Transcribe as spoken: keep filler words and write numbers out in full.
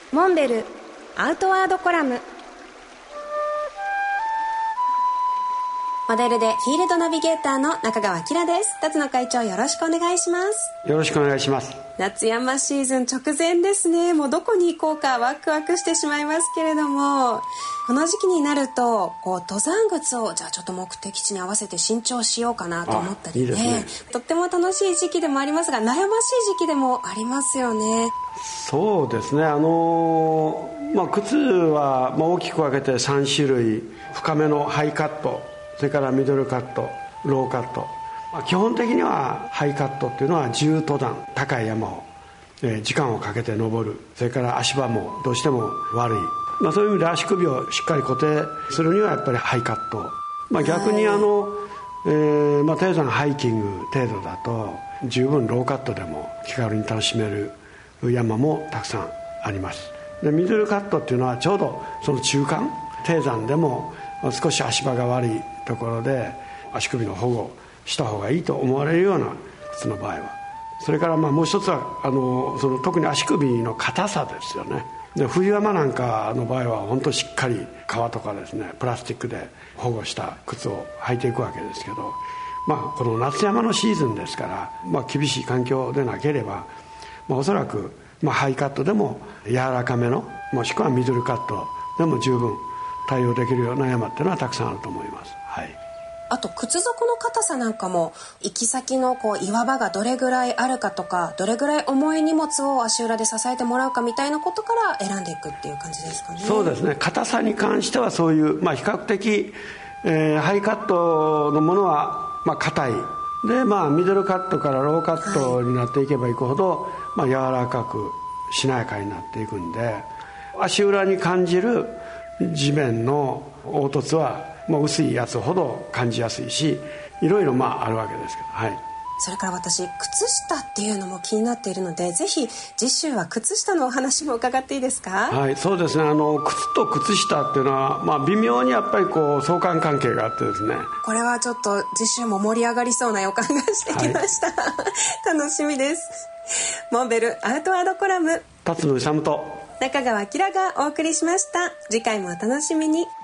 モンベルアウトワードコラム。モデルでフィールドナビゲーターの中川きらです。辰野会長、よろしくお願いします。 よろしくお願いします。 夏山シーズン直前ですね。もうどこに行こうかワクワクしてしまいますけれども、この時期になるとこう登山靴をじゃあちょっと目的地に合わせて新調しようかなと思ったり ね, いいですね。とっても楽しい時期でもありますが、悩ましい時期でもありますよね。 そうですね、あのーまあ、靴はまあ大きく分けてさん種類。深めのハイカット、それからミドルカット、ローカット、まあ、基本的にはハイカットっていうのは重登山、高い山を、えー、時間をかけて登る。それから足場もどうしても悪い、まあ、そういう意味で足首をしっかり固定するにはやっぱりハイカット、まあ、逆にあの、えーまあ、低山ハイキング程度だと十分ローカットでも気軽に楽しめる山もたくさんあります。でミドルカットっていうのはちょうどその中間、低山でも少し足場が悪いところで足首の保護した方がいいと思われるような靴の場合は。それからまあもう一つはあのその特に足首の硬さですよね。で冬山なんかの場合は本当しっかり革とかですね、プラスチックで保護した靴を履いていくわけですけど、まあ、この夏山のシーズンですから、まあ、厳しい環境でなければ、まあ、おそらく、まあ、ハイカットでも柔らかめの、もしくはミドルカットでも十分対応できるような山っていうのはたくさんあると思います。はい。 あと靴底の硬さなんかも、行き先のこう岩場がどれぐらいあるかとか、どれぐらい重い荷物を足裏で支えてもらうかみたいなことから選んでいくっていう感じですかね。 そうですね、硬さに関してはそういう、まあ、比較的、えー、ハイカットのものはまあ硬いで、まあ、ミドルカットからローカットになっていけばいくほど、はい、まあ、柔らかくしなやかになっていくんで、足裏に感じる地面の凹凸は、まあ、薄いやつほど感じやすいし、いろいろまああるわけですけど、はい。 それから私、靴下っていうのも気になっているので、ぜひ次週は靴下のお話も伺っていいですか？ はい、そうですね、あの靴と靴下っていうのは、まあ、微妙にやっぱりこう相関関係があってですね、 これはちょっと次週も盛り上がりそうな予感がしてきました、はい、楽しみです。モンベルアウトワードコラム、 辰野勇と中川きらがお送りしました。次回もお楽しみに。